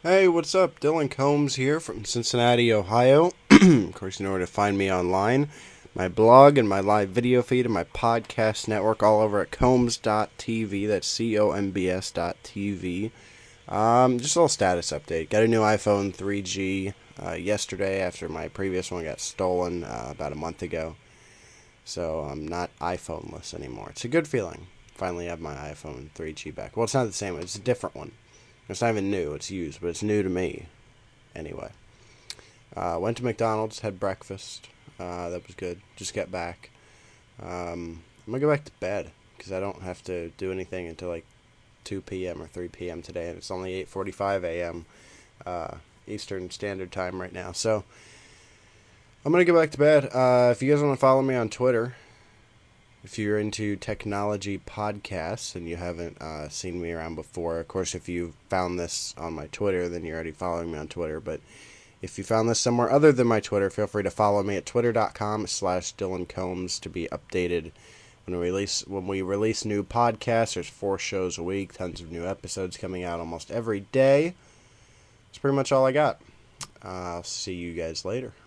Hey, what's up? Dylan Combs here from Cincinnati, Ohio. Of course, you know where to find me online. My blog and my live video feed and my podcast network all over at combs.tv. That's combs.tv. Just a little status update. Got a new iPhone 3G yesterday after my previous one got stolen about a month ago. So I'm not iPhoneless anymore. It's a good feeling. Finally have my iPhone 3G back. Well, it's not the same. It's a different one. It's not even new. It's used, but it's new to me. Anyway, went to McDonald's, had breakfast. That was good. Just got back. I'm gonna go back to bed because I don't have to do anything until like 2 p.m. or 3 p.m. today, and it's only 8:45 a.m. Eastern Standard Time right now. So I'm gonna go back to bed. If you guys want to follow me on Twitter, if you're into technology podcasts and you haven't seen me around before, of course, if you found this on my Twitter, then you're already following me on Twitter. But if you found this somewhere other than my Twitter, feel free to follow me at twitter.com/Dylan Combs to be updated when we release new podcasts. There's 4 shows a week, tons of new episodes coming out almost every day. That's pretty much all I got. I'll see you guys later.